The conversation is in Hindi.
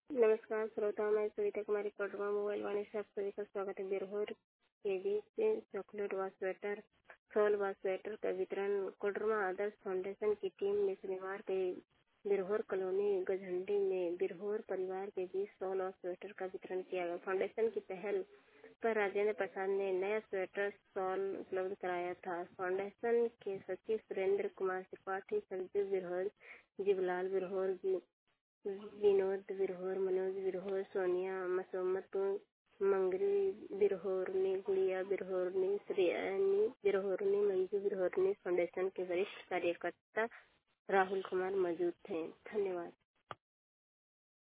नमस्कार श्रोताओं, मैं सविता कुमारी कोटवा मोबाइल वाणी से आप सभी का स्वागत है। बिरहोर के बीच चॉकलेट व स्वेटर, शॉल व स्वेटर का वितरण कोडरमा आदर्श फाउंडेशन की टीम ने शनिवार के बिरहोर कॉलोनी गझंडी में बिरहोर परिवार के बीच शॉल और स्वेटर का वितरण किया गया। फाउंडेशन की पहल पर राजेंद्र प्रसाद ने नया स्वेटर शॉल उपलब्ध कराया था। फाउंडेशन के सचिव सुरेंद्र कुमार त्रिपाठी, संजीव बिरहोर, जीवलाल बिरहोर, विनोद बिरहोर, मनोज बिरहोर, सोनिया मसोमत, मंगरी बिरहोरनी, गुड़िया बिरहोरनी, श्रेयानी बिरहोरनी, मंजू बिरहोरनी फाउंडेशन के वरिष्ठ कार्यकर्ता राहुल कुमार मौजूद थे। धन्यवाद।